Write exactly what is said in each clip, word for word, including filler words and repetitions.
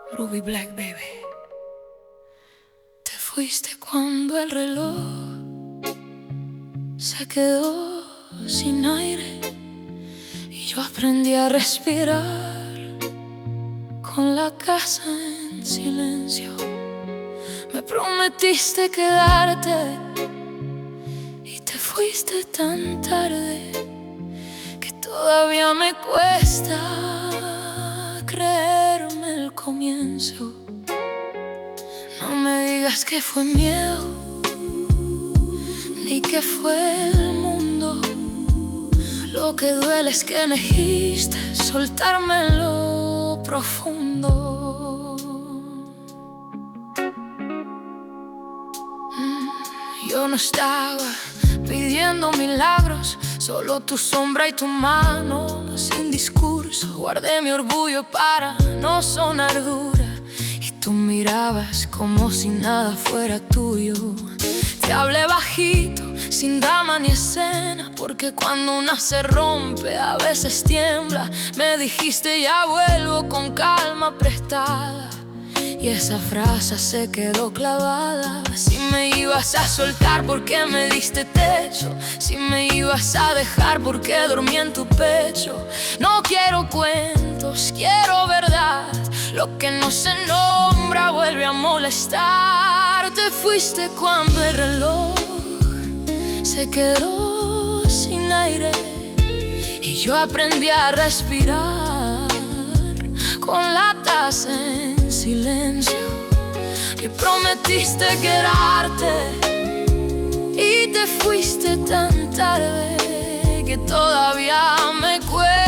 Ruby Black, baby. Te fuiste cuando el reloj se quedó sin aire y yo aprendí a respirar con la casa en silencio. Me prometiste quedarte y te fuiste tan tarde que todavía me cuesta creerme el comienzo. No me digas que fue miedo ni que fue el mundo. Lo que duele es que elegiste soltarme en lo profundo. Mm, Yo no estaba pidiendo milagros, solo tu sombra y tu mano. Sin discurso guardé mi orgullo para no sonar dura, y tú mirabas como si nada fuera tuyo. Te hablé bajito, sin drama ni escena, porque cuando una se rompe a veces tiembla. Me dijiste ya vuelvo con calma prestada, y esa frase se quedó clavada. Si me ibas a soltar, ¿por qué me diste techo? Si me ibas a dejar, ¿por qué dormí en tu pecho? No quiero cuentos, quiero verdad. Lo que no se nombra vuelve a molestar. Te fuiste cuando el reloj se quedó sin aire y yo aprendí a respirar con la taza en silencio. Que prometiste quedarte y te fuiste tan tarde que todavía me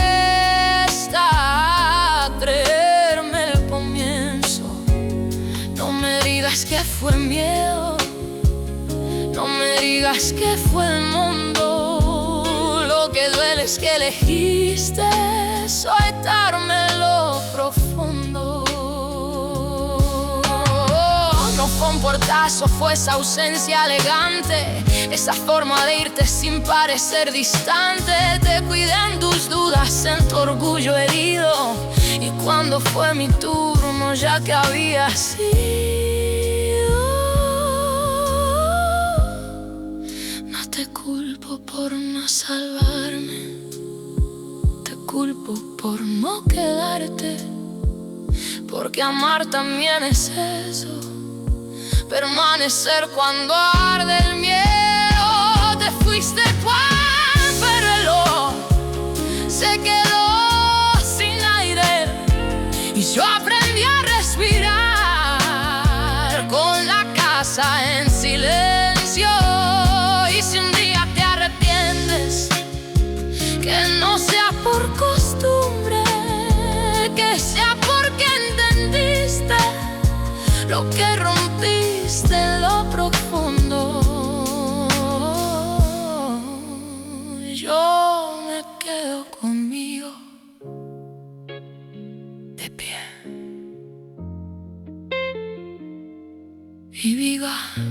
cuesta creerme el comienzo. No me digas que fue miedo, no me digas que fue el mundo. Lo que duele es que elegiste soltarme en lo profundo. No fue un portazo, fue esa ausencia elegante, esa forma de irte sin parecer distante. Te cuidé en tus dudas, en tu orgullo herido, y cuando fue mi turno ya que había sido, no te culpo por no salvarme, te culpo por no quedarte, porque amar también es eso, permanecer cuando arde el miedo. Te fuiste cuando el reloj se quedó sin aire y yo aprendí a respirar con la casa en silencio. Y si un día te arrepientes, que no sea por costumbre, que sea porque entendiste lo que rompiste en lo profundo. Yo me quedo conmigo de pie y viva.